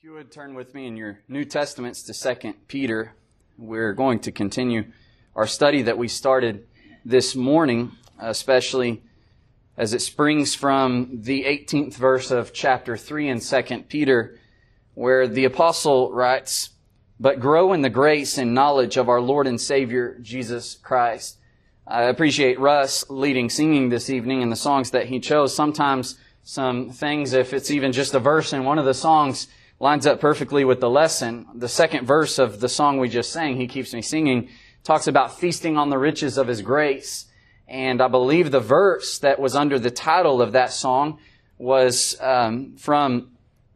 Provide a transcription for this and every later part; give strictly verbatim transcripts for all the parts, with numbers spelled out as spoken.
If you would turn with me in your New Testaments to Second Peter, we're going to continue our study that we started this morning, especially as it springs from the eighteenth verse of chapter three in Second Peter, where the apostle writes, "But grow in the grace and knowledge of our Lord and Savior, Jesus Christ." I appreciate Russ leading singing this evening and the songs that he chose. Sometimes some things, if it's even just a verse in one of the songs, lines up perfectly with the lesson. The second verse of the song we just sang, "He Keeps Me Singing," talks about feasting on the riches of His grace. And I believe the verse that was under the title of that song was um, from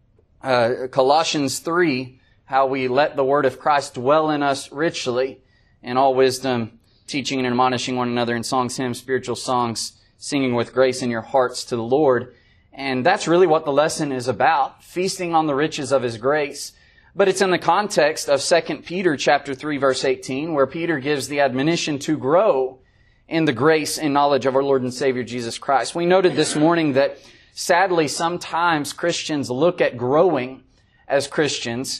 uh, Colossians three, how we let the word of Christ dwell in us richly in all wisdom, teaching and admonishing one another in songs, hymns, spiritual songs, singing with grace in your hearts to the Lord. And that's really what the lesson is about, feasting on the riches of His grace. But it's in the context of Second Peter chapter three, verse eighteen, where Peter gives the admonition to grow in the grace and knowledge of our Lord and Savior Jesus Christ. We noted this morning that sadly sometimes Christians look at growing as Christians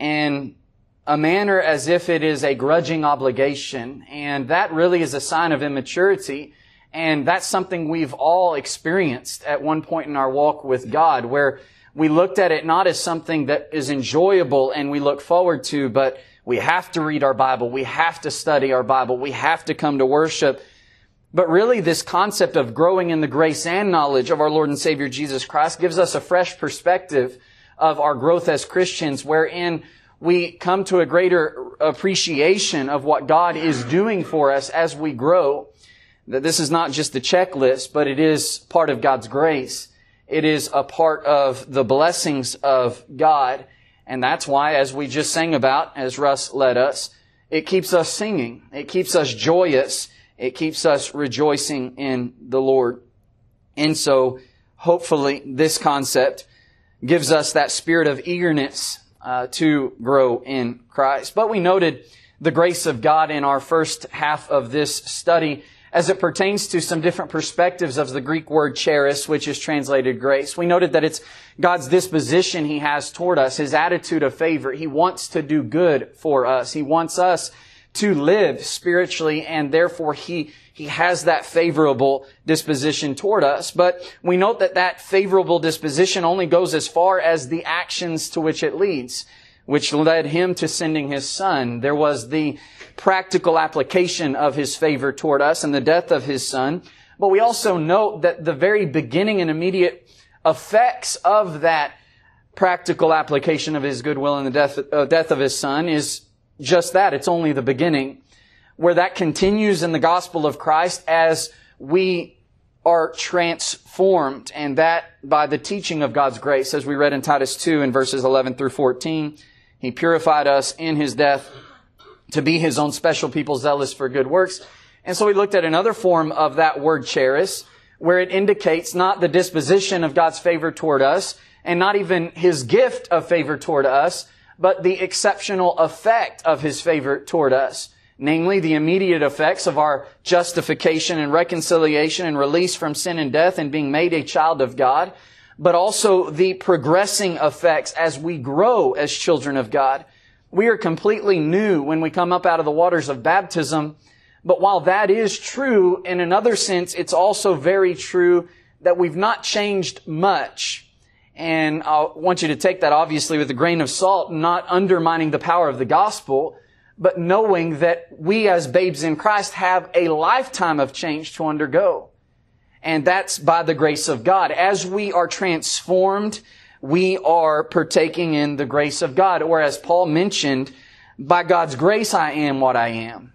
in a manner as if it is a grudging obligation. And that really is a sign of immaturity. And that's something we've all experienced at one point in our walk with God, where we looked at it not as something that is enjoyable and we look forward to, but we have to read our Bible, we have to study our Bible, we have to come to worship. But really this concept of growing in the grace and knowledge of our Lord and Savior Jesus Christ gives us a fresh perspective of our growth as Christians, wherein we come to a greater appreciation of what God is doing for us as we grow. That this is not just a checklist, but it is part of God's grace. It is a part of the blessings of God. And that's why, as we just sang about, as Russ led us, it keeps us singing. It keeps us joyous. It keeps us rejoicing in the Lord. And so, hopefully, this concept gives us that spirit of eagerness uh, to grow in Christ. But we noted the grace of God in our first half of this study as it pertains to some different perspectives of the Greek word charis, which is translated grace. We noted that it's God's disposition He has toward us, His attitude of favor. He wants to do good for us. He wants us to live spiritually, and therefore He, He has that favorable disposition toward us. But we note that that favorable disposition only goes as far as the actions to which it leads, which led Him to sending His Son. There was the practical application of His favor toward us and the death of His Son. But we also note that the very beginning and immediate effects of that practical application of His goodwill and the death, uh, death of His Son is just that. It's only the beginning, where that continues in the gospel of Christ as we are transformed, and that by the teaching of God's grace, as we read in Titus two in verses eleven through fourteen. He purified us in His death to be His own special people, zealous for good works. And so we looked at another form of that word charis, where it indicates not the disposition of God's favor toward us, and not even His gift of favor toward us, but the exceptional effect of His favor toward us. Namely, the immediate effects of our justification and reconciliation and release from sin and death and being made a child of God, but also the progressing effects as we grow as children of God. We are completely new when we come up out of the waters of baptism, but while that is true, in another sense, it's also very true that we've not changed much. And I want you to take that obviously with a grain of salt, not undermining the power of the gospel, but knowing that we as babes in Christ have a lifetime of change to undergo. And that's by the grace of God. As we are transformed, we are partaking in the grace of God. Or as Paul mentioned, by God's grace I am what I am.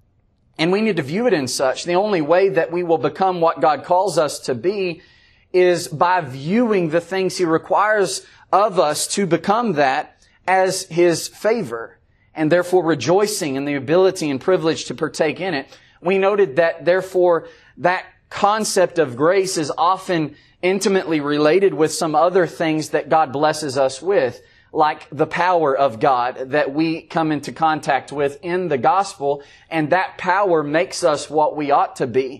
And we need to view it in such. The only way that we will become what God calls us to be is by viewing the things He requires of us to become that as His favor, and therefore rejoicing in the ability and privilege to partake in it. We noted that, therefore, that concept of grace is often intimately related with some other things that God blesses us with, like the power of God that we come into contact with in the gospel, and that power makes us what we ought to be.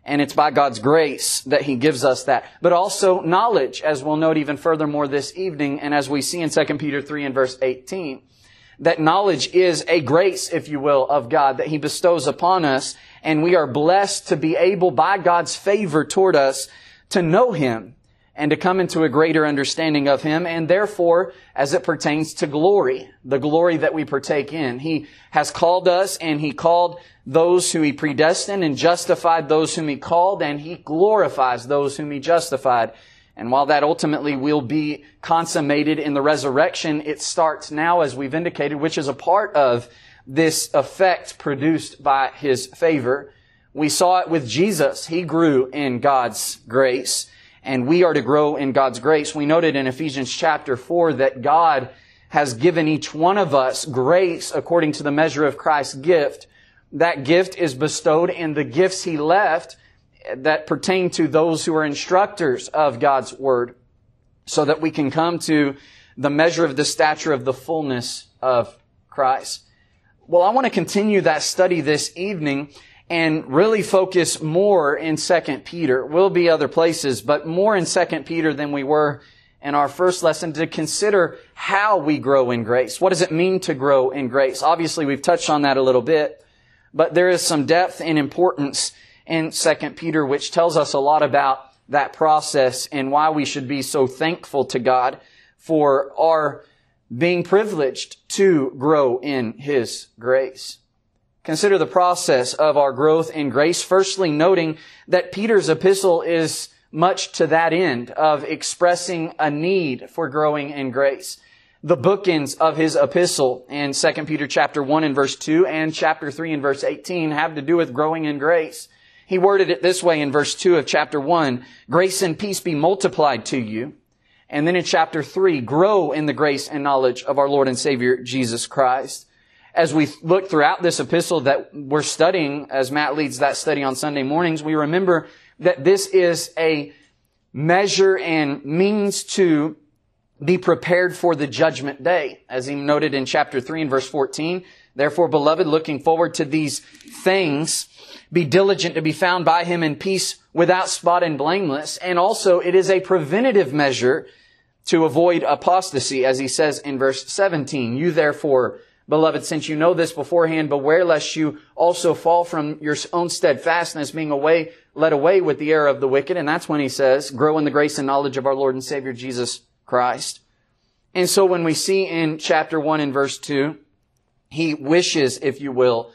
And it's by God's grace that He gives us that. But also knowledge, as we'll note even furthermore this evening, and as we see in Second Peter three and verse eighteen. That knowledge is a grace, if you will, of God that He bestows upon us. And we are blessed to be able, by God's favor toward us, to know Him and to come into a greater understanding of Him. And therefore, as it pertains to glory, the glory that we partake in. He has called us, and He called those whom He predestined, and justified those whom He called, and He glorifies those whom He justified. And while that ultimately will be consummated in the resurrection, it starts now, as we've indicated, which is a part of this effect produced by His favor. We saw it with Jesus. He grew in God's grace, and we are to grow in God's grace. We noted in Ephesians chapter four that God has given each one of us grace according to the measure of Christ's gift. That gift is bestowed in the gifts He left that pertain to those who are instructors of God's Word, so that we can come to the measure of the stature of the fullness of Christ. Well, I want to continue that study this evening and really focus more in Second Peter. We'll be other places, but more in Second Peter than we were in our first lesson, to consider how we grow in grace. What does it mean to grow in grace? Obviously, we've touched on that a little bit, but there is some depth and importance in Second Peter, which tells us a lot about that process and why we should be so thankful to God for our being privileged to grow in His grace. Consider the process of our growth in grace, firstly noting that Peter's epistle is much to that end of expressing a need for growing in grace. The bookends of his epistle in Second Peter chapter one and verse two and chapter three and verse eighteen have to do with growing in grace. He worded it this way in verse two of chapter one, grace and peace be multiplied to you. And then in chapter three, grow in the grace and knowledge of our Lord and Savior, Jesus Christ. As we look throughout this epistle that we're studying, as Matt leads that study on Sunday mornings, we remember that this is a measure and means to be prepared for the judgment day. As he noted in chapter three and verse fourteen, therefore, beloved, looking forward to these things, be diligent to be found by Him in peace, without spot and blameless. And also, it is a preventative measure to avoid apostasy, as he says in verse seventeen. You therefore, beloved, since you know this beforehand, beware lest you also fall from your own steadfastness, being away, led away with the error of the wicked. And that's when he says, grow in the grace and knowledge of our Lord and Savior, Jesus Christ. And so when we see in chapter one and verse two, he wishes, if you will,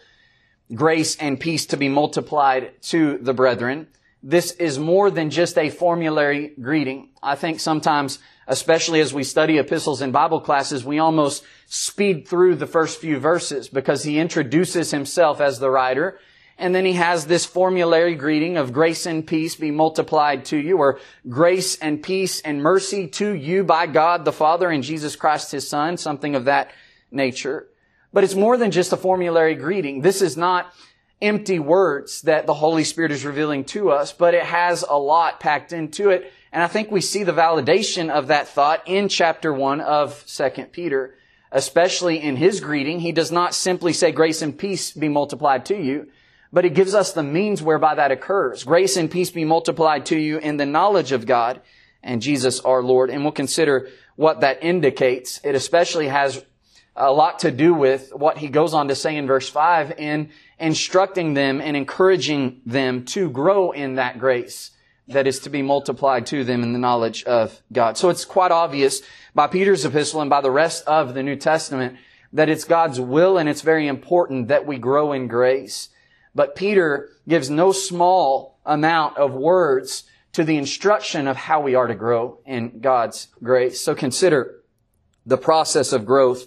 grace and peace to be multiplied to the brethren. This is more than just a formulary greeting. I think sometimes, especially as we study epistles in Bible classes, we almost speed through the first few verses because he introduces himself as the writer. And then he has this formulary greeting of grace and peace be multiplied to you, or grace and peace and mercy to you by God the Father and Jesus Christ His Son, something of that nature. But it's more than just a formulary greeting. This is not empty words that the Holy Spirit is revealing to us, but it has a lot packed into it. And I think we see the validation of that thought in chapter one of Second Peter, especially in his greeting. He does not simply say grace and peace be multiplied to you, but he gives us the means whereby that occurs. Grace and peace be multiplied to you in the knowledge of God and Jesus our Lord. And we'll consider what that indicates. It especially has a lot to do with what he goes on to say in verse five in instructing them and encouraging them to grow in that grace that is to be multiplied to them in the knowledge of God. So it's quite obvious by Peter's epistle and by the rest of the New Testament that it's God's will and it's very important that we grow in grace. But Peter gives no small amount of words to the instruction of how we are to grow in God's grace. So consider the process of growth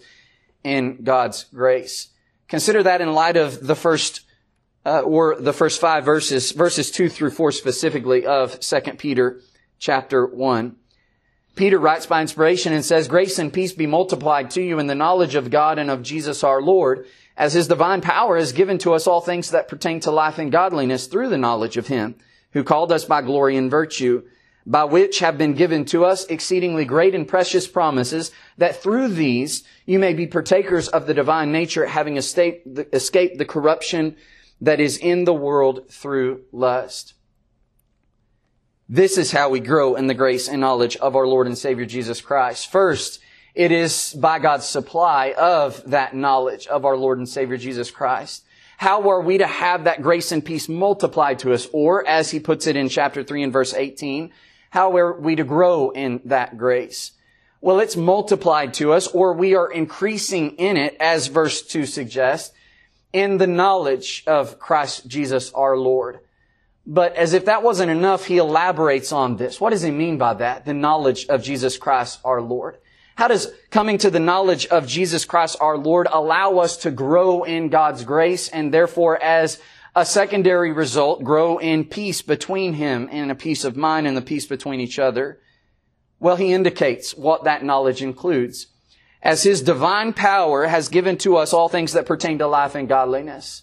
in God's grace. Consider that in light of the first, uh, or the first five verses, verses two through four specifically of Second Peter chapter one. Peter writes by inspiration and says, grace and peace be multiplied to you in the knowledge of God and of Jesus our Lord, as His divine power has given to us all things that pertain to life and godliness through the knowledge of Him, who called us by glory and virtue, by which have been given to us exceedingly great and precious promises, that through these you may be partakers of the divine nature, having escaped the corruption that is in the world through lust. This is how we grow in the grace and knowledge of our Lord and Savior Jesus Christ. First, it is by God's supply of that knowledge of our Lord and Savior Jesus Christ. How are we to have that grace and peace multiplied to us? Or, as he puts it in chapter three and verse eighteen, how are we to grow in that grace? Well, it's multiplied to us, or we are increasing in it, as verse two suggests, in the knowledge of Christ Jesus our Lord. But as if that wasn't enough, he elaborates on this. What does he mean by that? The knowledge of Jesus Christ our Lord. How does coming to the knowledge of Jesus Christ our Lord allow us to grow in God's grace and therefore, as a secondary result, grow in peace between him and a peace of mind and the peace between each other? Well, he indicates what that knowledge includes. As his divine power has given to us all things that pertain to life and godliness.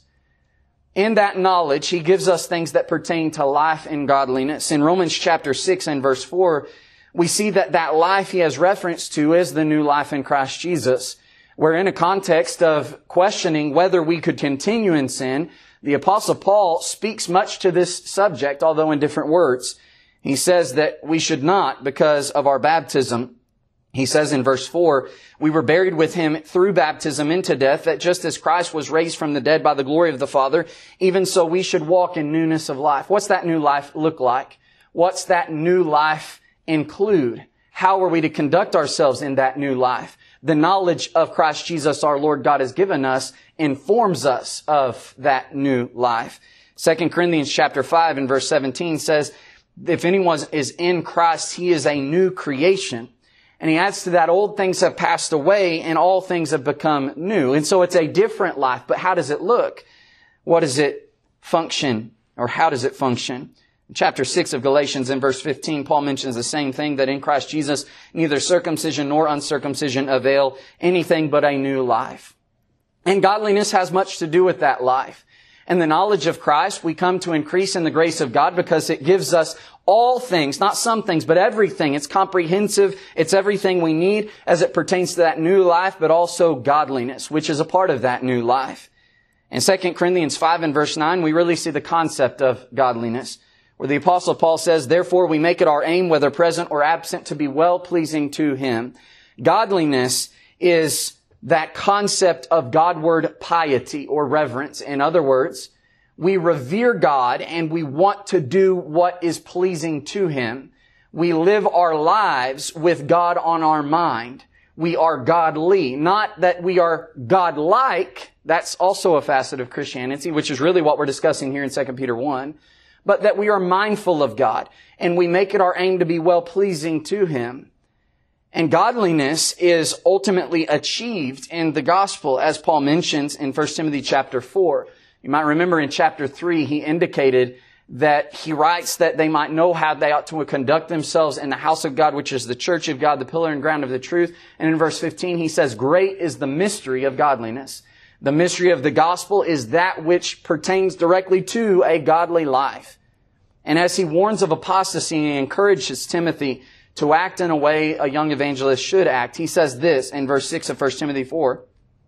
In that knowledge, he gives us things that pertain to life and godliness. In Romans chapter six and verse four, we see that that life he has reference to is the new life in Christ Jesus. We're in a context of questioning whether we could continue in sin. The Apostle Paul speaks much to this subject, although in different words. He says that we should not because of our baptism. He says in verse four, we were buried with him through baptism into death, that just as Christ was raised from the dead by the glory of the Father, even so we should walk in newness of life. What's that new life look like? What's that new life include? How are we to conduct ourselves in that new life? The knowledge of Christ Jesus our Lord God has given us informs us of that new life. Second Corinthians chapter five and verse seventeen says, if anyone is in Christ, he is a new creation. And he adds to that, old things have passed away and all things have become new. And so it's a different life. But how does it look? What does it function? Or how does it function? In chapter six of Galatians in verse fifteen, Paul mentions the same thing, that in Christ Jesus, neither circumcision nor uncircumcision avail anything but a new life. And godliness has much to do with that life. And the knowledge of Christ, we come to increase in the grace of God because it gives us all things, not some things, but everything. It's comprehensive. It's everything we need as it pertains to that new life, but also godliness, which is a part of that new life. In Second Corinthians five and verse nine, we really see the concept of godliness, where the Apostle Paul says, therefore we make it our aim, whether present or absent, to be well-pleasing to him. Godliness is that concept of Godward piety or reverence. In other words, we revere God and we want to do what is pleasing to him. We live our lives with God on our mind. We are godly. Not that we are godlike. That's also a facet of Christianity, which is really what we're discussing here in Second Peter one. But that we are mindful of God and we make it our aim to be well-pleasing to him. And godliness is ultimately achieved in the gospel, as Paul mentions in First Timothy chapter four. You might remember in chapter three, he indicated that he writes that they might know how they ought to conduct themselves in the house of God, which is the church of God, the pillar and ground of the truth. And in verse fifteen, he says, great is the mystery of godliness. The mystery of the gospel is that which pertains directly to a godly life. And as he warns of apostasy, he encourages Timothy to act in a way a young evangelist should act. He says this in verse six of First Timothy four.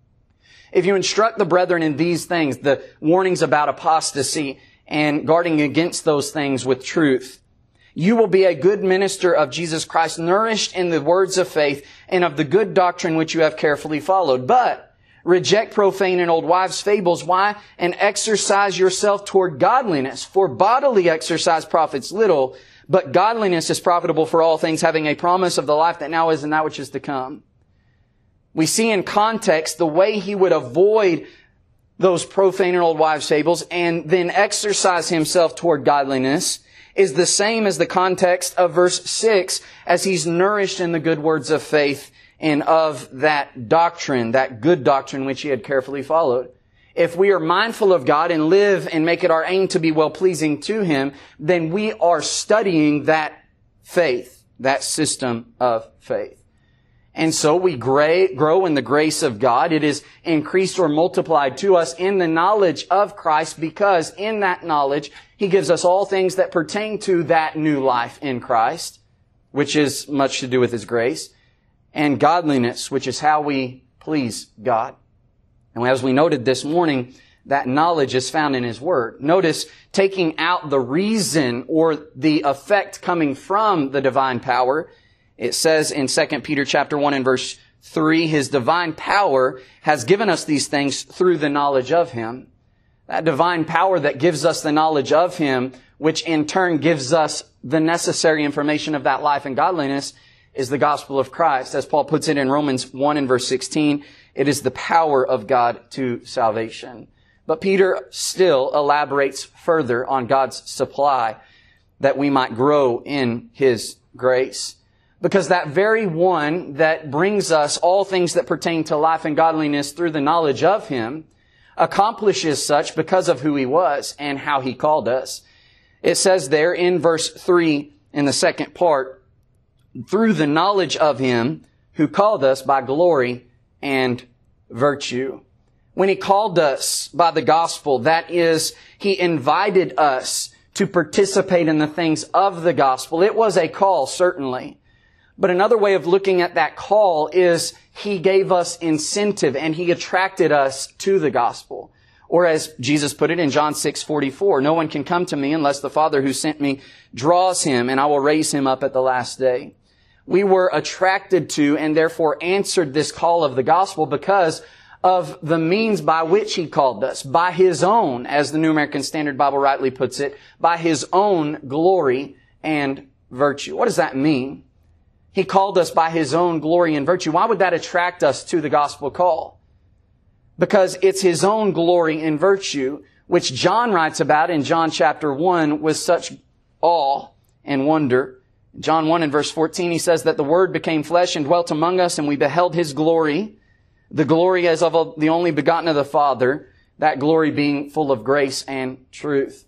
If you instruct the brethren in these things, the warnings about apostasy and guarding against those things with truth, you will be a good minister of Jesus Christ, nourished in the words of faith and of the good doctrine which you have carefully followed. But reject profane and old wives' fables. Why? And exercise yourself toward godliness. For bodily exercise profits little, but godliness is profitable for all things, having a promise of the life that now is and that which is to come. We see in context the way he would avoid those profane and old wives' fables and then exercise himself toward godliness is the same as the context of verse six, as he's nourished in the good words of faith and of that doctrine, that good doctrine which he had carefully followed. If we are mindful of God and live and make it our aim to be well-pleasing to him, then we are studying that faith, that system of faith. And so we grow in the grace of God. It is increased or multiplied to us in the knowledge of Christ, because in that knowledge, he gives us all things that pertain to that new life in Christ, which is much to do with his grace, and godliness, which is how we please God. And as we noted this morning, that knowledge is found in His Word. Notice, taking out the reason or the effect coming from the divine power, it says in Second Peter chapter one and verse three, His divine power has given us these things through the knowledge of Him. That divine power that gives us the knowledge of Him, which in turn gives us the necessary information of that life and godliness, is the gospel of Christ. As Paul puts it in Romans one and verse sixteen, it is the power of God to salvation. But Peter still elaborates further on God's supply that we might grow in His grace. Because that very one that brings us all things that pertain to life and godliness through the knowledge of Him accomplishes such because of who He was and how He called us. It says there in verse three in the second part, through the knowledge of Him who called us by glory and virtue. When He called us by the gospel, that is, He invited us to participate in the things of the gospel. It was a call, certainly. But another way of looking at that call is He gave us incentive and He attracted us to the gospel. Or as Jesus put it in John six forty-four, no one can come to me unless the Father who sent me draws him, and I will raise him up at the last day. We were attracted to and therefore answered this call of the gospel because of the means by which He called us, by His own, as the New American Standard Bible rightly puts it, by His own glory and virtue. What does that mean? He called us by His own glory and virtue. Why would that attract us to the gospel call? Because it's His own glory and virtue, which John writes about in John chapter one with such awe and wonder. John one and verse fourteen, he says that the Word became flesh and dwelt among us, and we beheld His glory, the glory as of the only begotten of the Father, that glory being full of grace and truth.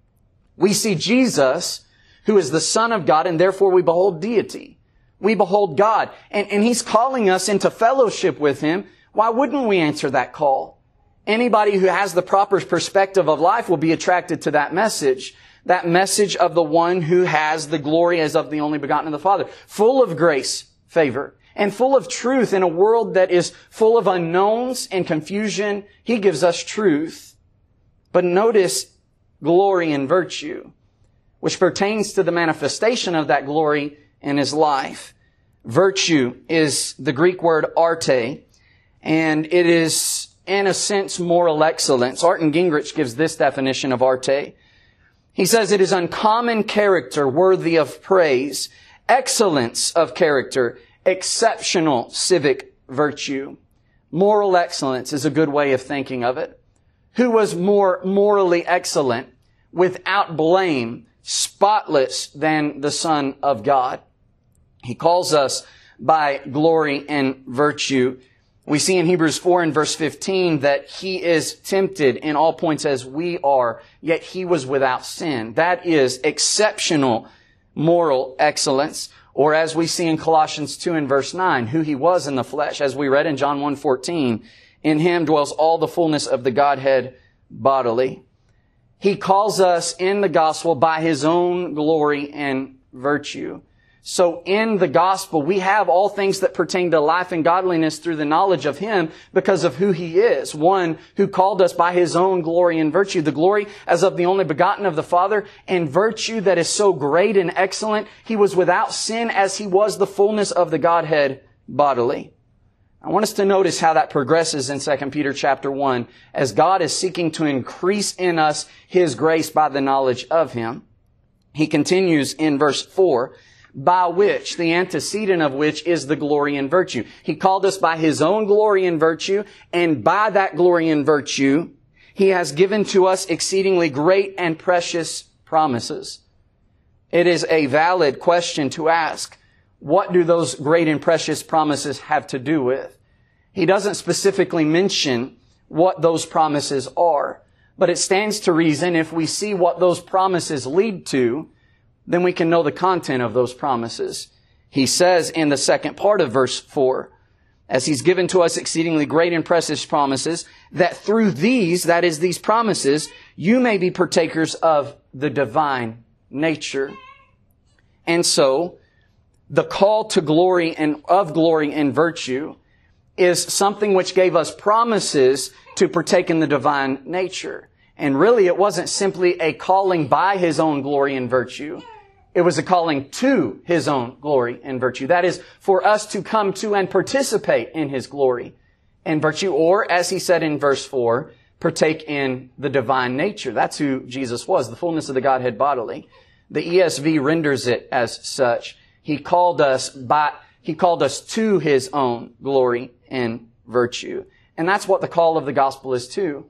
We see Jesus, who is the Son of God, and therefore we behold deity. We behold God. And, and He's calling us into fellowship with Him. Why wouldn't we answer that call? Anybody who has the proper perspective of life will be attracted to that message. That message of the one who has the glory as of the only begotten of the Father. Full of grace, favor, and full of truth in a world that is full of unknowns and confusion. He gives us truth. But notice glory and virtue, which pertains to the manifestation of that glory in His life. Virtue is the Greek word arte, and it is, in a sense, moral excellence. Arton Gingrich gives this definition of arte. He says it is uncommon character worthy of praise, excellence of character, exceptional civic virtue. Moral excellence is a good way of thinking of it. Who was more morally excellent, without blame, spotless than the Son of God? He calls us by glory and virtue. We see in Hebrews four and verse fifteen that He is tempted in all points as we are, yet He was without sin. That is exceptional moral excellence. Or as we see in Colossians two and verse nine, who He was in the flesh. As we read in John one fourteen, in Him dwells all the fullness of the Godhead bodily. He calls us in the gospel by His own glory and virtue. So in the gospel, we have all things that pertain to life and godliness through the knowledge of Him because of who He is. One who called us by His own glory and virtue. The glory as of the only begotten of the Father, and virtue that is so great and excellent. He was without sin as He was the fullness of the Godhead bodily. I want us to notice how that progresses in Second Peter chapter one as God is seeking to increase in us His grace by the knowledge of Him. He continues in verse four, by which, the antecedent of which is the glory and virtue. He called us by His own glory and virtue, and by that glory and virtue, He has given to us exceedingly great and precious promises. It is a valid question to ask, what do those great and precious promises have to do with? He doesn't specifically mention what those promises are, but it stands to reason if we see what those promises lead to, then we can know the content of those promises. He says in the second part of verse four, as He's given to us exceedingly great and precious promises, that through these, that is these promises, you may be partakers of the divine nature. And so, the call to glory and of glory and virtue is something which gave us promises to partake in the divine nature. And really, it wasn't simply a calling by His own glory and virtue. It was a calling to His own glory and virtue. That is, for us to come to and participate in His glory and virtue, or, as He said in verse four, partake in the divine nature. That's who Jesus was, the fullness of the Godhead bodily. The E S V renders it as such. He called us by, He called us to His own glory and virtue. And that's what the call of the gospel is too.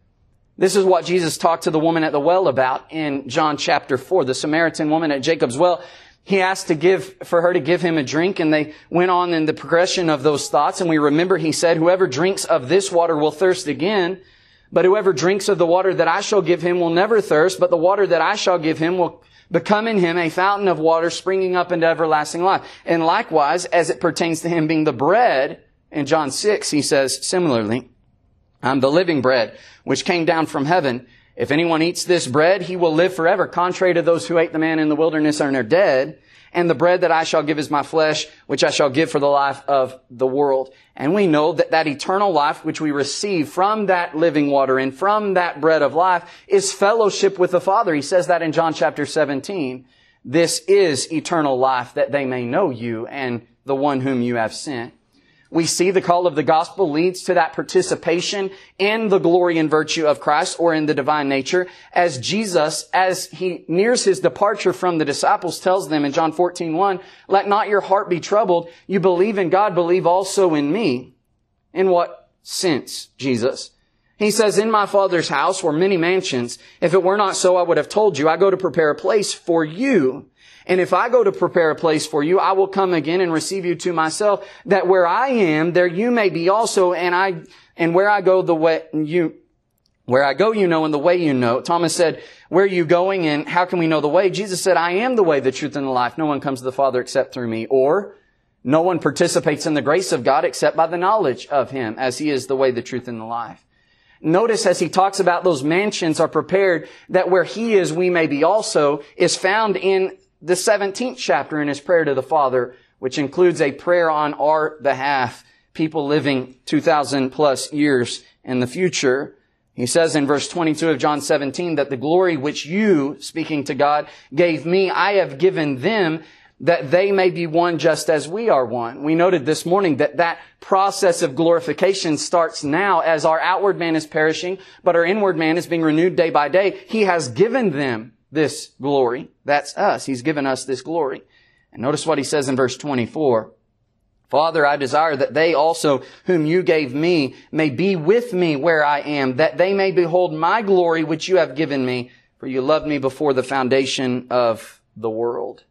This is what Jesus talked to the woman at the well about in John chapter four. The Samaritan woman at Jacob's well, He asked to give, for her to give Him a drink, and they went on in the progression of those thoughts. And we remember He said, whoever drinks of this water will thirst again, but whoever drinks of the water that I shall give him will never thirst, but the water that I shall give him will become in him a fountain of water springing up into everlasting life. And likewise, as it pertains to Him being the bread, in John six, He says similarly, I'm the living bread, which came down from heaven. If anyone eats this bread, he will live forever, contrary to those who ate the man in the wilderness and are dead. And the bread that I shall give is my flesh, which I shall give for the life of the world. And we know that that eternal life which we receive from that living water and from that bread of life is fellowship with the Father. He says that in John chapter seventeen. This is eternal life, that they may know you and the one whom you have sent. We see the call of the gospel leads to that participation in the glory and virtue of Christ, or in the divine nature, as Jesus, as He nears His departure from the disciples, tells them in John fourteen one, let not your heart be troubled. You believe in God, believe also in me. In what sense, Jesus? He says, in my Father's house were many mansions. If it were not so, I would have told you. I go to prepare a place for you. And if I go to prepare a place for you, I will come again and receive you to myself, that where I am, there you may be also. And I, and where I go, the way you, where I go, you know, and the way you know. Thomas said, where are you going and how can we know the way? Jesus said, I am the way, the truth, and the life. No one comes to the Father except through me. Or, no one participates in the grace of God except by the knowledge of Him, as He is the way, the truth, and the life. Notice as He talks about those mansions are prepared, that where He is, we may be also, is found in the seventeenth chapter in His prayer to the Father, which includes a prayer on our behalf, people living two thousand plus years in the future. He says in verse twenty-two of John seventeen that the glory which you, speaking to God, gave me, I have given them, that they may be one just as we are one. We noted this morning that that process of glorification starts now as our outward man is perishing, but our inward man is being renewed day by day. He has given them this glory. That's us. He's given us this glory. And notice what He says in verse twenty-four. Father, I desire that they also whom you gave me may be with me where I am, that they may behold my glory which you have given me, for you loved me before the foundation of the world.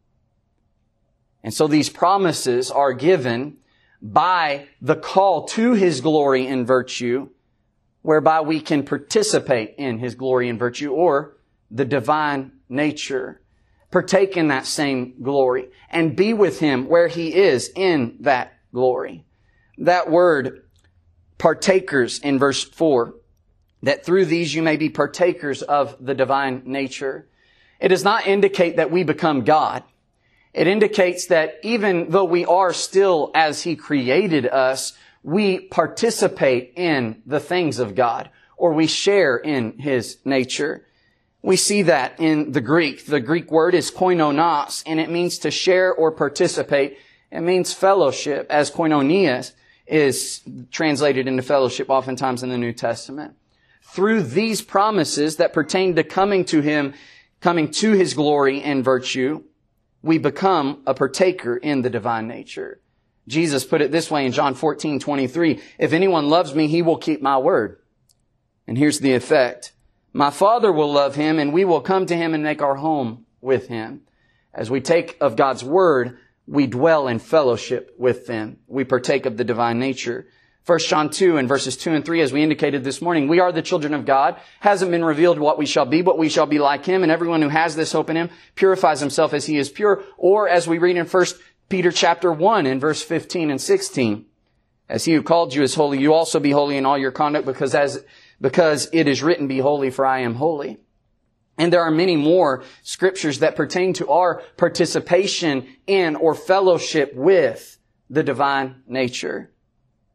And so these promises are given by the call to His glory and virtue, whereby we can participate in His glory and virtue, or the divine nature, partake in that same glory, and be with Him where He is in that glory. That word, partakers, in verse four, that through these you may be partakers of the divine nature. It does not indicate that we become God. It indicates that even though we are still as He created us, we participate in the things of God, or we share in His nature. We see that in the Greek. The Greek word is koinonos, and it means to share or participate. It means fellowship, as koinonia is translated into fellowship oftentimes in the New Testament. Through these promises that pertain to coming to Him, coming to His glory and virtue, we become a partaker in the divine nature. Jesus put it this way in John fourteen twenty-three, if anyone loves me, he will keep my word. And here's the effect. My Father will love him, and we will come to him and make our home with him. As we take of God's word, we dwell in fellowship with them. We partake of the divine nature. First John two and verses two and three, as we indicated this morning, we are the children of God. Hasn't been revealed what we shall be, but we shall be like Him. And everyone who has this hope in Him purifies himself as He is pure. Or as we read in First Peter chapter one and verse fifteen and sixteen, as He who called you is holy, you also be holy in all your conduct, because as because it is written, be holy, for I am holy. And there are many more scriptures that pertain to our participation in or fellowship with the divine nature.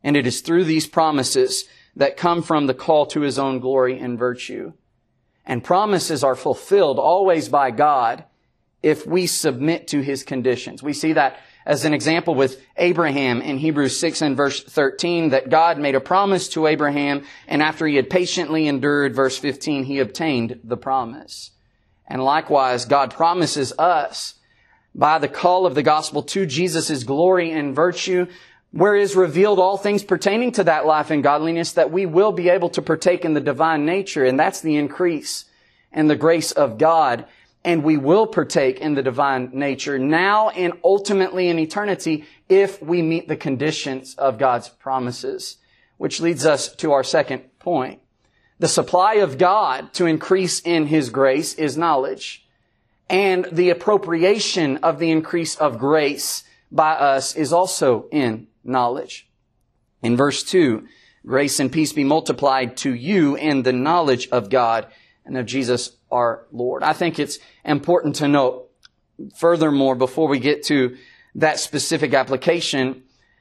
And it is through these promises that come from the call to His own glory and virtue. And promises are fulfilled always by God if we submit to His conditions. We see that as an example with Abraham in Hebrews six and verse thirteen, that God made a promise to Abraham, and after he had patiently endured, verse fifteen, he obtained the promise. And likewise, God promises us by the call of the gospel to Jesus' glory and virtue, where is revealed all things pertaining to that life and godliness, that we will be able to partake in the divine nature, and that's the increase in the grace of God. And we will partake in the divine nature now and ultimately in eternity if we meet the conditions of God's promises. Which leads us to our second point. The supply of God to increase in His grace is knowledge. And the appropriation of the increase of grace by us is also in knowledge. In verse two, grace and peace be multiplied to you in the knowledge of God and of Jesus our Lord. I think it's important to note, furthermore, before we get to that specific application,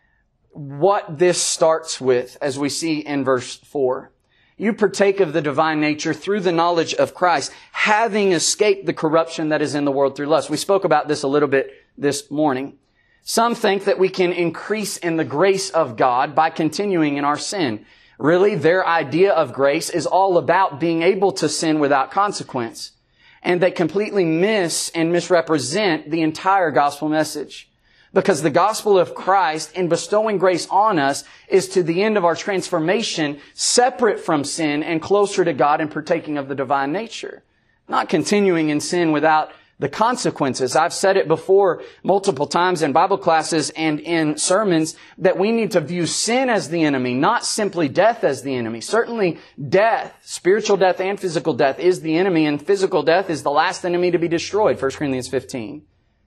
what this starts with, as we see in verse four. You partake of the divine nature through the knowledge of Christ, having escaped the corruption that is in the world through lust. We spoke about this a little bit this morning. Some think that we can increase in the grace of God by continuing in our sin. Really, their idea of grace is all about being able to sin without consequence. And they completely miss and misrepresent the entire gospel message. Because the gospel of Christ in bestowing grace on us is to the end of our transformation, separate from sin and closer to God and partaking of the divine nature. Not continuing in sin without the consequences. I've said it before multiple times in Bible classes and in sermons that we need to view sin as the enemy, not simply death as the enemy. Certainly death, spiritual death and physical death is the enemy, and physical death is the last enemy to be destroyed, First Corinthians fifteen.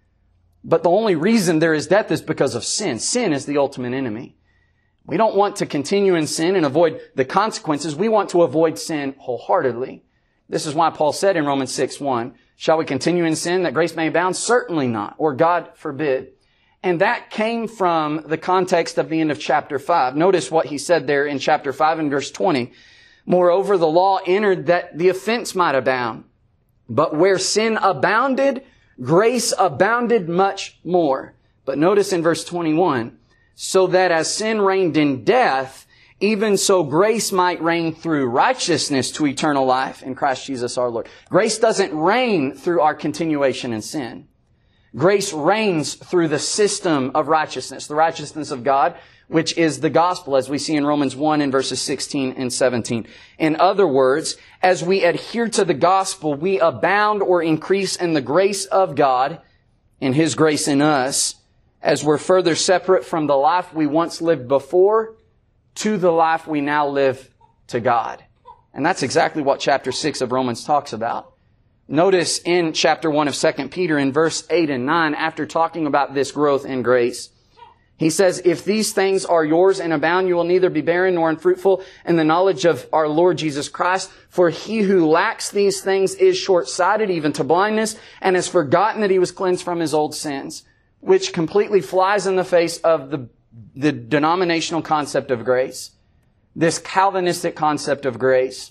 But the only reason there is death is because of sin. Sin is the ultimate enemy. We don't want to continue in sin and avoid the consequences. We want to avoid sin wholeheartedly. This is why Paul said in Romans six one, shall we continue in sin that grace may abound? Certainly not, or God forbid. And that came from the context of the end of chapter five. Notice what he said there in chapter five and verse twenty. Moreover, the law entered that the offense might abound. But where sin abounded, grace abounded much more. But notice in verse twenty-one, so that as sin reigned in death, even so grace might reign through righteousness to eternal life in Christ Jesus our Lord. Grace doesn't reign through our continuation in sin. Grace reigns through the system of righteousness, the righteousness of God, which is the gospel, as we see in Romans one in verses sixteen and seventeen. In other words, as we adhere to the gospel, we abound or increase in the grace of God and His grace in us, as we're further separate from the life we once lived before to the life we now live to God. And that's exactly what chapter six of Romans talks about. Notice in chapter one of Second Peter in verse eight and nine, after talking about this growth in grace, he says, if these things are yours and abound, you will neither be barren nor unfruitful in the knowledge of our Lord Jesus Christ. For he who lacks these things is short-sighted even to blindness, and has forgotten that he was cleansed from his old sins, which completely flies in the face of the the denominational concept of grace, this Calvinistic concept of grace,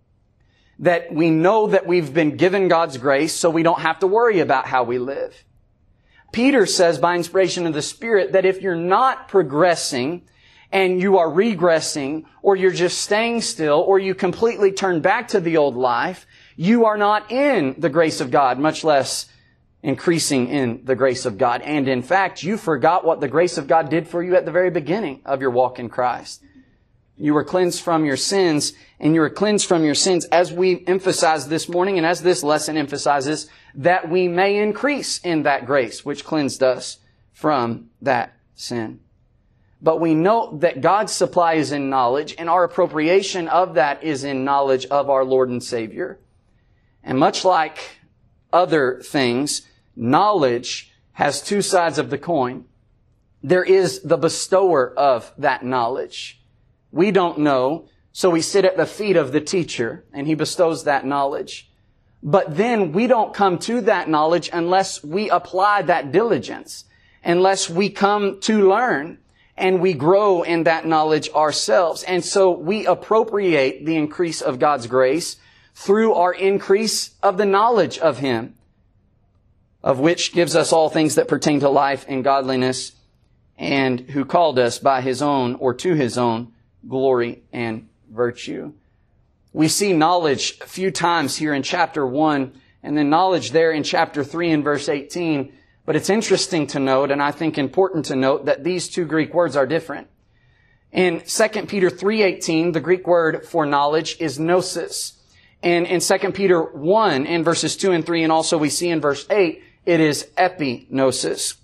that we know that we've been given God's grace so we don't have to worry about how we live. Peter says by inspiration of the Spirit that if you're not progressing and you are regressing, or you're just staying still, or you completely turn back to the old life, you are not in the grace of God, much less increasing in the grace of God. And in fact, you forgot what the grace of God did for you at the very beginning of your walk in Christ. You were cleansed from your sins, and you were cleansed from your sins, as we emphasized this morning, and as this lesson emphasizes, that we may increase in that grace which cleansed us from that sin. But we know that God's supply is in knowledge, and our appropriation of that is in knowledge of our Lord and Savior. And much like other things, knowledge has two sides of the coin. There is the bestower of that knowledge. We don't know, so we sit at the feet of the teacher, and he bestows that knowledge. But then we don't come to that knowledge unless we apply that diligence, unless we come to learn. and we grow in that knowledge ourselves. And so we appropriate the increase of God's grace through our increase of the knowledge of Him, of which gives us all things that pertain to life and godliness, and who called us by His own or to His own glory and virtue. We see knowledge a few times here in chapter one, and then knowledge there in chapter three and verse eighteen. But it's interesting to note, and I think important to note, that these two Greek words are different. In Second Peter three eighteen, the Greek word for knowledge is gnosis. And in Second Peter one, in verses two and three, and also we see in verse eight, it is epignosis.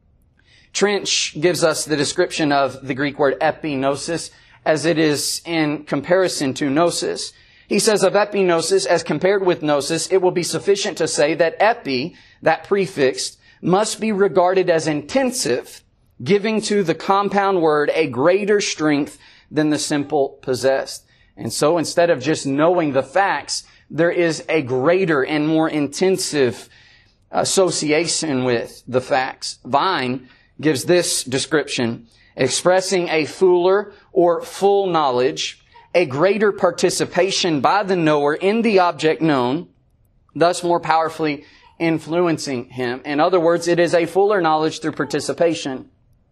Trench gives us the description of the Greek word epignosis as it is in comparison to gnosis. He says of epignosis, as compared with gnosis, it will be sufficient to say that epi, that prefix, must be regarded as intensive, giving to the compound word a greater strength than the simple possessed. And so instead of just knowing the facts, there is a greater and more intensive association with the facts. Vine gives this description, expressing a fuller or full knowledge, a greater participation by the knower in the object known, thus more powerfully influencing him. In other words, it is a fuller knowledge through participation.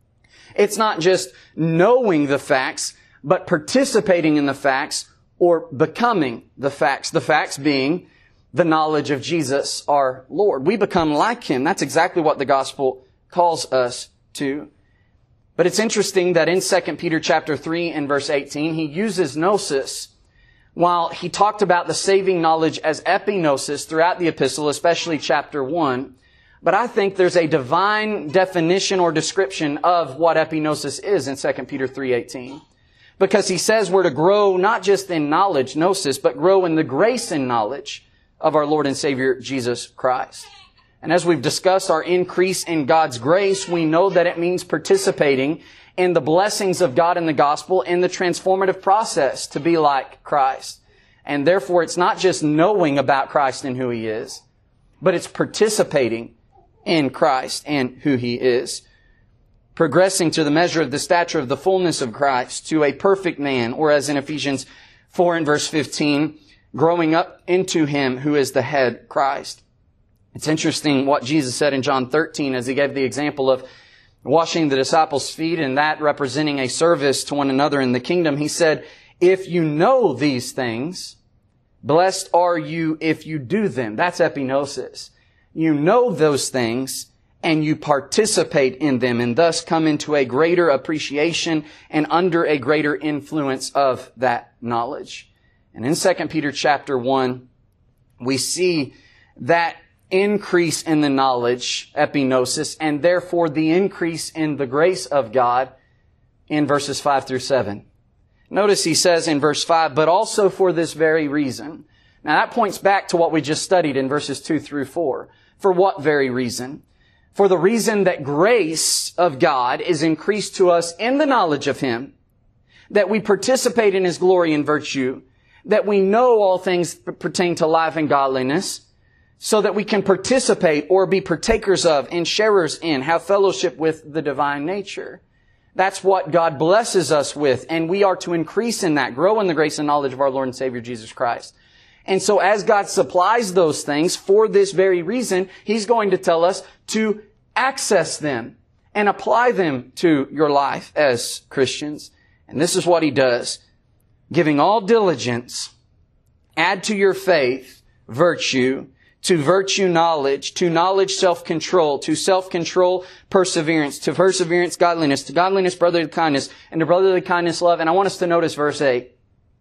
It's not just knowing the facts, but participating in the facts or becoming the facts. The facts being the knowledge of Jesus, our Lord. We become like Him. That's exactly what the gospel calls us to. But it's interesting that in Second Peter chapter three and verse eighteen, he uses gnosis, while he talked about the saving knowledge as epignosis throughout the epistle, especially chapter one. But I think there's a divine definition or description of what epignosis is in Second Peter three eighteen. Because he says we're to grow not just in knowledge, gnosis, but grow in the grace and knowledge of our Lord and Savior Jesus Christ. And as we've discussed our increase in God's grace, we know that it means participating in the blessings of God in the gospel in the transformative process to be like Christ. And therefore, it's not just knowing about Christ and who He is, but it's participating in Christ and who He is. Progressing to the measure of the stature of the fullness of Christ, to a perfect man, or as in Ephesians four and verse fifteen, growing up into Him who is the head, Christ. It's interesting what Jesus said in John thirteen as He gave the example of washing the disciples' feet and that representing a service to one another in the kingdom. He said, if you know these things, blessed are you if you do them. That's epignosis. You know those things and you participate in them and thus come into a greater appreciation and under a greater influence of that knowledge. And in Second Peter chapter one, we see that increase in the knowledge, epignosis, and therefore the increase in the grace of God in verses five through seven. Notice he says in verse five, but also for this very reason. Now that points back to what we just studied in verses two through four. For what very reason? For the reason that grace of God is increased to us in the knowledge of Him, that we participate in His glory and virtue, that we know all things pertain to life and godliness, so that we can participate or be partakers of and sharers in, have fellowship with the divine nature. That's what God blesses us with, and we are to increase in that, grow in the grace and knowledge of our Lord and Savior Jesus Christ. And so as God supplies those things for this very reason, He's going to tell us to access them and apply them to your life as Christians. And this is what He does. Giving all diligence, add to your faith virtue, to virtue knowledge, to knowledge self-control, to self-control perseverance, to perseverance godliness, to godliness brotherly kindness, and to brotherly kindness love. And I want us to notice verse eight.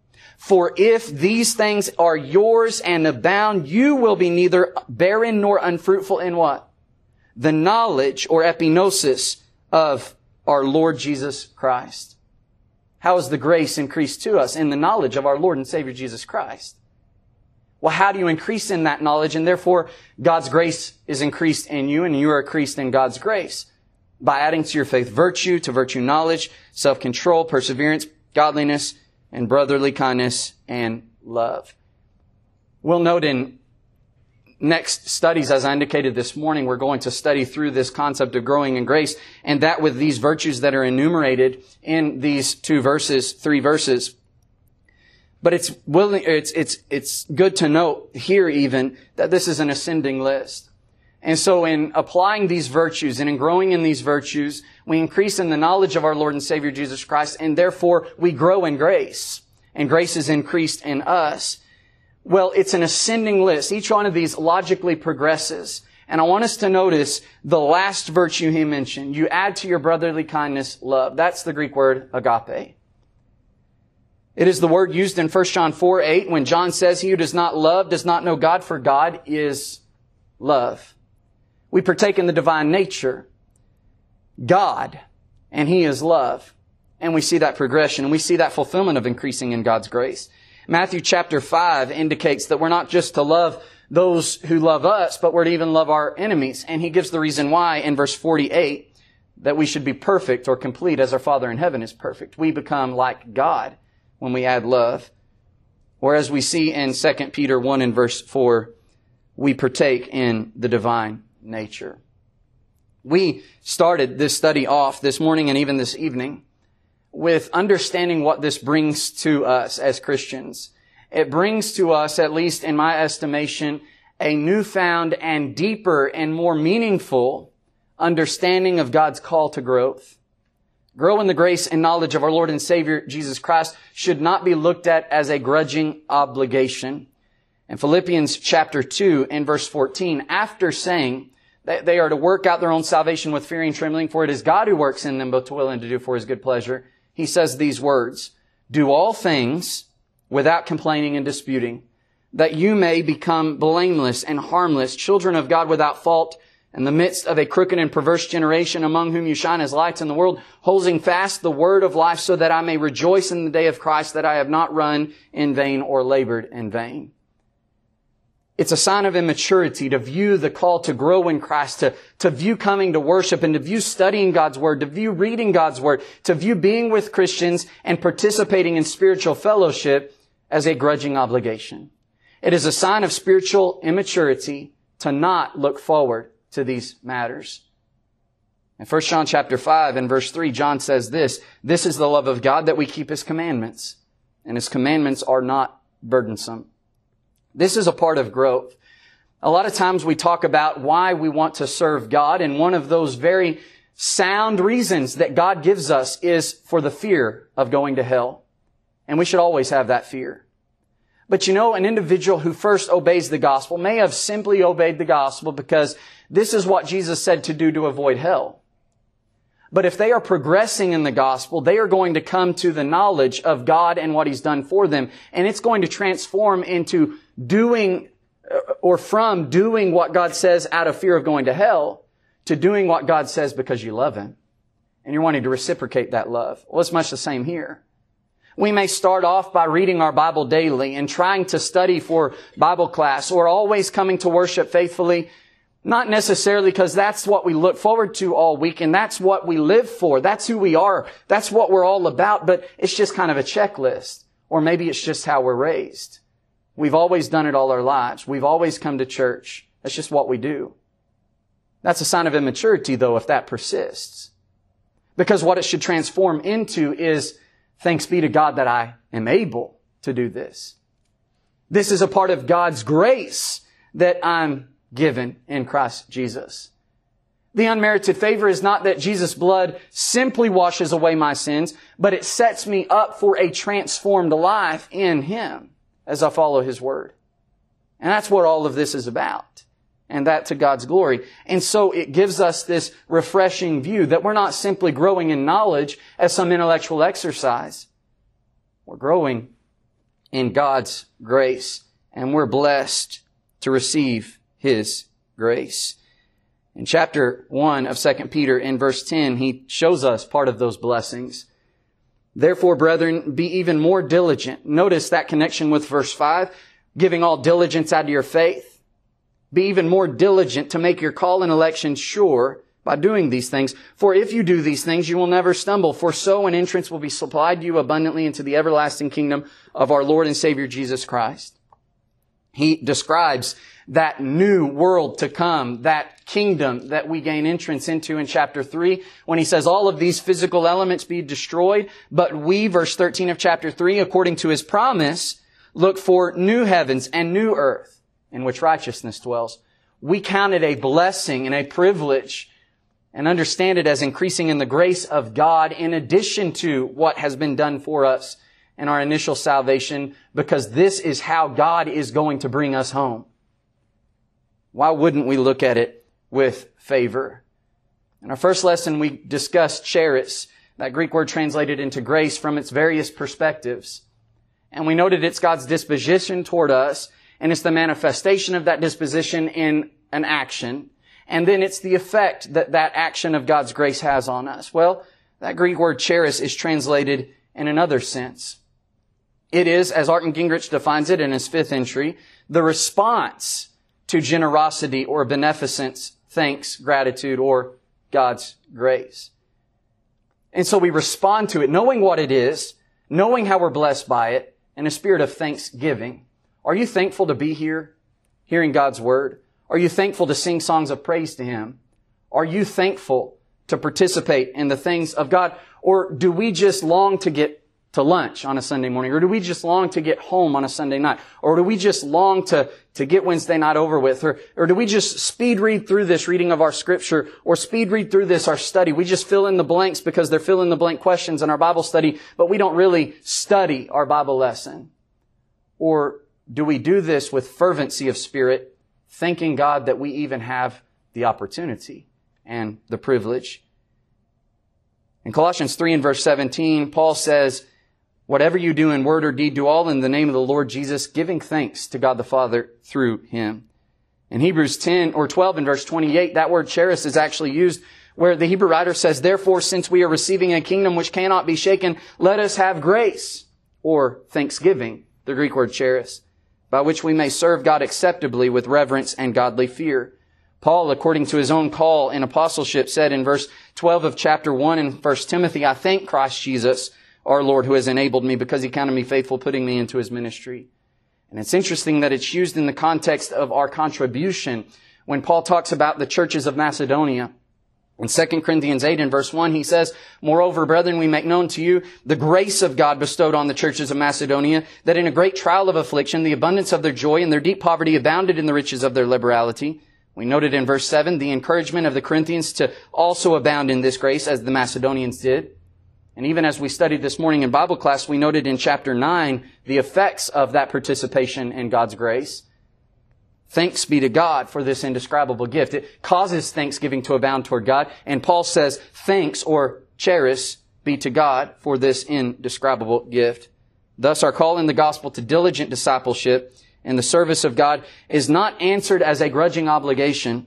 For if these things are yours and abound, you will be neither barren nor unfruitful in what? The knowledge or epignosis of our Lord Jesus Christ. How is the grace increased to us? In the knowledge of our Lord and Savior Jesus Christ. Well, how do you increase in that knowledge? And therefore, God's grace is increased in you, and you are increased in God's grace. By adding to your faith virtue, to virtue knowledge, self-control, perseverance, godliness, and brotherly kindness and love. We'll note in next studies, as I indicated this morning, we're going to study through this concept of growing in grace, and that with these virtues that are enumerated in these two verses, three verses. But it's willing, it's, it's, it's good to note here even that this is an ascending list. And so in applying these virtues and in growing in these virtues, we increase in the knowledge of our Lord and Savior Jesus Christ, and therefore we grow in grace. And grace is increased in us. Well, it's an ascending list. Each one of these logically progresses. And I want us to notice the last virtue he mentioned. You add to your brotherly kindness love. That's the Greek word agape. It is the word used in First John four eight when John says, "He who does not love does not know God, for God is love." We partake in the divine nature. God, and He is love. And we see that progression, and we see that fulfillment of increasing in God's grace. Matthew chapter five indicates that we're not just to love those who love us, but we're to even love our enemies. And He gives the reason why in verse forty-eight, that we should be perfect or complete as our Father in heaven is perfect. We become like God when we add love. Whereas we see in Second Peter one and verse four, we partake in the divine nature. We started this study off this morning and even this evening with understanding what this brings to us as Christians. It brings to us, at least in my estimation, a newfound and deeper and more meaningful understanding of God's call to growth. Grow in the grace and knowledge of our Lord and Savior Jesus Christ should not be looked at as a grudging obligation. In Philippians chapter two and verse fourteen, after saying that they are to work out their own salvation with fear and trembling, for it is God who works in them both to will and to do for His good pleasure, he says these words, "Do all things without complaining and disputing, that you may become blameless and harmless, children of God without fault, in the midst of a crooked and perverse generation, among whom you shine as lights in the world, holding fast the word of life, so that I may rejoice in the day of Christ, that I have not run in vain or labored in vain." It's a sign of immaturity to view the call to grow in Christ, to, to view coming to worship, and to view studying God's Word, to view reading God's Word, to view being with Christians and participating in spiritual fellowship as a grudging obligation. It is a sign of spiritual immaturity to not look forward to these matters. In First John chapter five and verse three, John says this, "This is the love of God, that we keep His commandments, and His commandments are not burdensome." This is a part of growth. A lot of times we talk about why we want to serve God, and one of those very sound reasons that God gives us is for the fear of going to hell. And we should always have that fear. But you know, an individual who first obeys the gospel may have simply obeyed the gospel because this is what Jesus said to do to avoid hell. But if they are progressing in the gospel, they are going to come to the knowledge of God and what He's done for them. And it's going to transform into doing, or from doing what God says out of fear of going to hell, to doing what God says because you love Him. And you're wanting to reciprocate that love. Well, it's much the same here. We may start off by reading our Bible daily and trying to study for Bible class, or always coming to worship faithfully. Not necessarily because that's what we look forward to all week and that's what we live for. That's who we are. That's what we're all about. But it's just kind of a checklist. Or maybe it's just how we're raised. We've always done it all our lives. We've always come to church. That's just what we do. That's a sign of immaturity, though, if that persists. Because what it should transform into is, thanks be to God that I am able to do this. This is a part of God's grace that I'm given in Christ Jesus. The unmerited favor is not that Jesus' blood simply washes away my sins, but it sets me up for a transformed life in Him as I follow His Word. And that's what all of this is about. And that to God's glory. And so it gives us this refreshing view that we're not simply growing in knowledge as some intellectual exercise. We're growing in God's grace. And we're blessed to receive His grace. In chapter one of Second Peter, in verse ten, he shows us part of those blessings. "Therefore, brethren, be even more diligent." Notice that connection with verse five. "Giving all diligence out of your faith. Be even more diligent to make your call and election sure by doing these things. For if you do these things, you will never stumble. For so an entrance will be supplied to you abundantly into the everlasting kingdom of our Lord and Savior Jesus Christ." he describes that new world to come, that kingdom that we gain entrance into in chapter three, when he says all of these physical elements be destroyed, but we, verse thirteen of chapter three, according to his promise, look for new heavens and new earth in which righteousness dwells. We count it a blessing and a privilege and understand it as increasing in the grace of God in addition to what has been done for us in our initial salvation, because this is how God is going to bring us home. Why wouldn't we look at it with favor? In our first lesson, we discussed charis, that Greek word translated into grace, from its various perspectives. And we noted it's God's disposition toward us, and it's the manifestation of that disposition in an action. And then it's the effect that that action of God's grace has on us. Well, that Greek word charis is translated in another sense. It is, as Arthur Gingrich defines it in his fifth entry, the response to generosity or beneficence, thanks, gratitude, or God's grace. And so we respond to it, knowing what it is, knowing how we're blessed by it, in a spirit of thanksgiving. Are you thankful to be here, hearing God's Word? Are you thankful to sing songs of praise to Him? Are you thankful to participate in the things of God? Or do we just long to get to lunch on a Sunday morning? Or do we just long to get home on a Sunday night? Or do we just long to, to get Wednesday night over with? Or, or do we just speed read through this reading of our Scripture, or speed read through this, our study? We just fill in the blanks because they're fill in the blank questions in our Bible study, but we don't really study our Bible lesson. Or do we do this with fervency of spirit, thanking God that we even have the opportunity and the privilege? In Colossians three and verse seventeen, Paul says, whatever you do in word or deed, do all in the name of the Lord Jesus, giving thanks to God the Father through Him. In Hebrews ten or twelve and verse twenty-eight, that word charis is actually used where the Hebrew writer says, therefore, since we are receiving a kingdom which cannot be shaken, let us have grace, or thanksgiving, the Greek word charis, by which we may serve God acceptably with reverence and godly fear. Paul, according to his own call in apostleship, said in verse twelve of chapter one in First Timothy, I thank Christ Jesus, our Lord, who has enabled me because He counted me faithful, putting me into His ministry. And it's interesting that it's used in the context of our contribution when Paul talks about the churches of Macedonia. In Second Corinthians eight and verse one, he says, moreover, brethren, we make known to you the grace of God bestowed on the churches of Macedonia, that in a great trial of affliction, the abundance of their joy and their deep poverty abounded in the riches of their liberality. We noted in verse seven the encouragement of the Corinthians to also abound in this grace as the Macedonians did. And even as we studied this morning in Bible class, we noted in chapter nine the effects of that participation in God's grace. Thanks be to God for this indescribable gift. It causes thanksgiving to abound toward God. And Paul says, thanks, or charis, be to God for this indescribable gift. Thus, our call in the gospel to diligent discipleship in the service of God is not answered as a grudging obligation,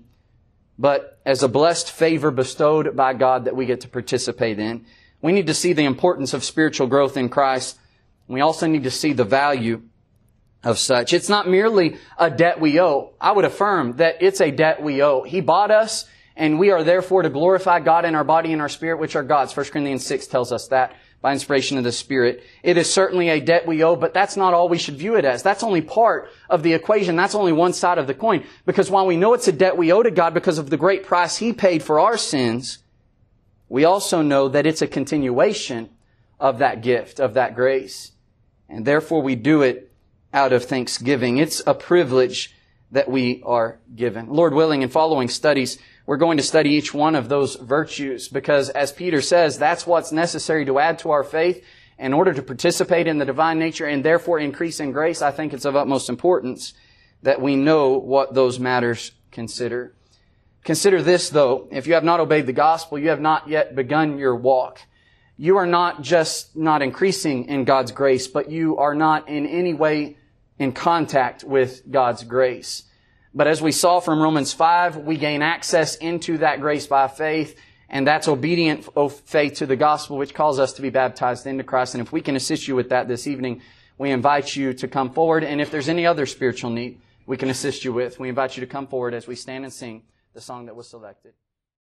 but as a blessed favor bestowed by God that we get to participate in. We need to see the importance of spiritual growth in Christ. We also need to see the value of such. It's not merely a debt we owe. I would affirm that it's a debt we owe. He bought us, and we are therefore to glorify God in our body and our spirit, which are God's. First Corinthians six tells us that by inspiration of the Spirit. It is certainly a debt we owe, but that's not all we should view it as. That's only part of the equation. That's only one side of the coin. Because while we know it's a debt we owe to God because of the great price He paid for our sins, we also know that it's a continuation of that gift, of that grace. And therefore we do it out of thanksgiving. It's a privilege that we are given. Lord willing, in following studies, we're going to study each one of those virtues because, as Peter says, that's what's necessary to add to our faith in order to participate in the divine nature and therefore increase in grace. I think it's of utmost importance that we know what those matters consider. Consider this, though. If you have not obeyed the gospel, you have not yet begun your walk. You are not just not increasing in God's grace, but you are not in any way in contact with God's grace. But as we saw from Romans five, we gain access into that grace by faith, and that's obedient faith to the gospel, which calls us to be baptized into Christ. And if we can assist you with that this evening, we invite you to come forward. And if there's any other spiritual need we can assist you with, we invite you to come forward as we stand and sing the song that was selected.